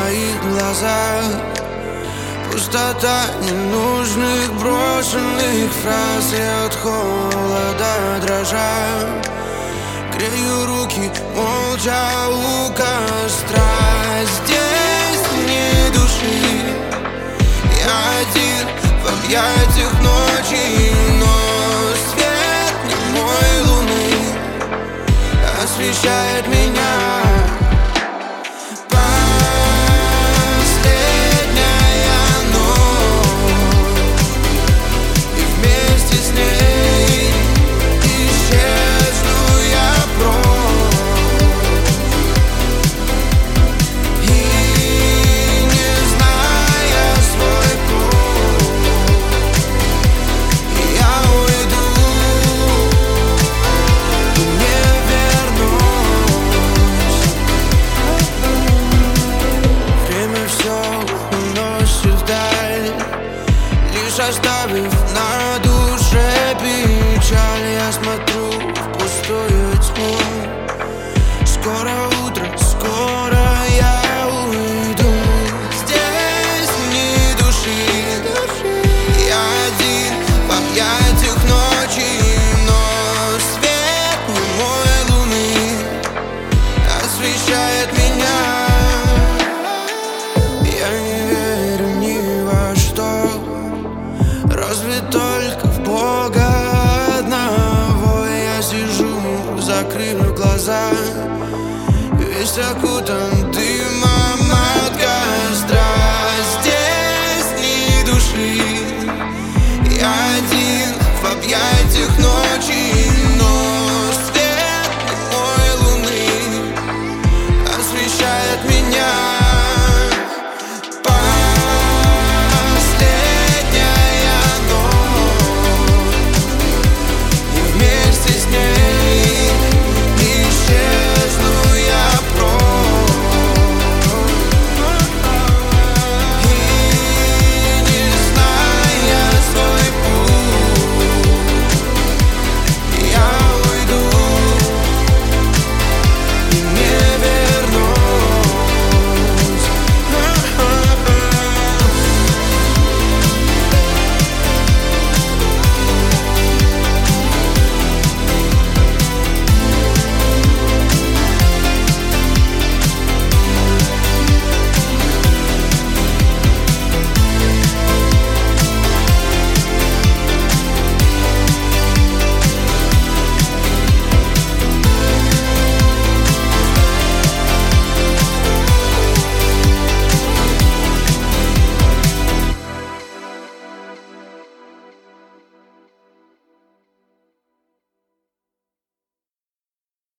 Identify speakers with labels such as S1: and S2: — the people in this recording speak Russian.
S1: твоих глазах пустота ненужных брошенных фраз. И от холода дрожа грею руки молча у костра. Здесь ни души, я один в объятиях ночи, но свет немой луны освещает меня. Оставив на душе печаль, я смотрю в пустую тьму. Скоро утро, скоро я уйду. Здесь ни души, я один в объятиях ночи, но свет немой луны освещает меня. Я не верю ни во что, разве только в Бога одного. Я сижу, закрыв глаза, весь окутан